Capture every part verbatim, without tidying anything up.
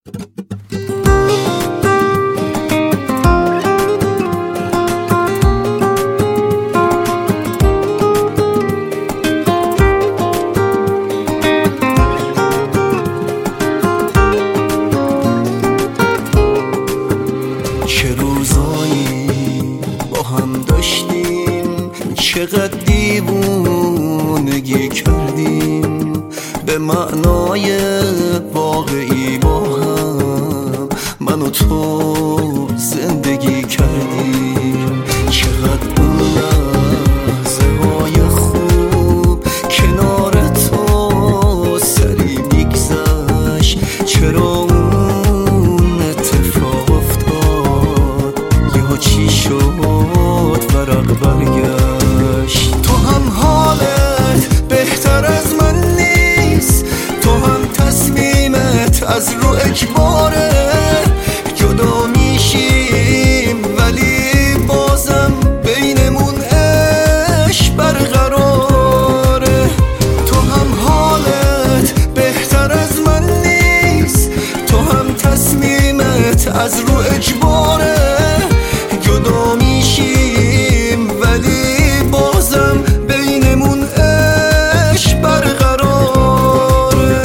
چه روزایی با هم داشتیم، چقدر دیوونگی کردیم، به معنای واقعی با هم من و تو زندگی کردیم. چقدر اون لحظه های خوب کنار تو سری میگذشت، چرا اون اتفاق افتاد یا چی شد ورق برگشت. تو هم حالت بهتر از من نیست، تو هم تصمیمت از رو اجباره، جدا میشیم ولی بازم بینمون عشق برقراره. تو هم حالت بهتر از من نیست، تو هم تصمیمت از رو اجباره، جدا میشیم ولی بازم بینمون عشق برقراره.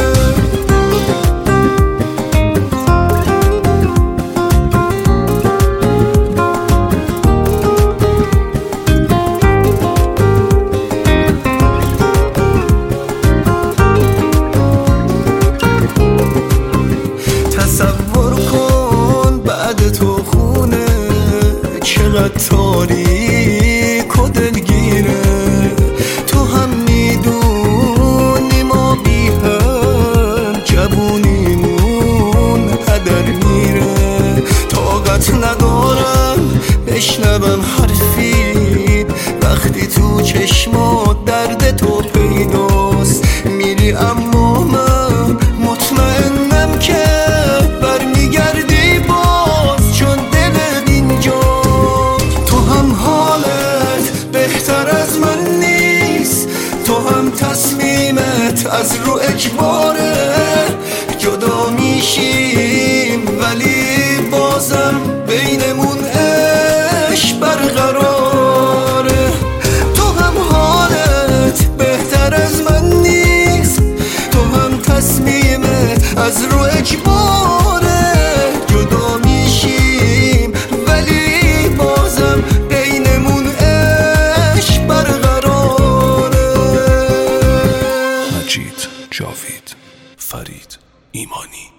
تصور کن بعد تو خونه چقدر تاریک و دلگیره، تو هم میدونی ما بی هم جوونیمون هدر میره. طاقت ندارم بشنوم حرفی وقتی تو چشمات درد تو پیداست، میری اما من مطمئنم که برمیگردی باز، چون دلت اینجا. تو هم حالت بهتر از من نیست، تو هم تصمیمت از رو اجباره، جدا میشیم ولی بازم بینمون عشق برقراره. تو هم حالت بهتر از من نیست، تو هم تصمیمت از رو اجباره، جدا میشیم ولی بازم بینمون عشق برقراره. مجید، جاوید، فرید، ایمانی.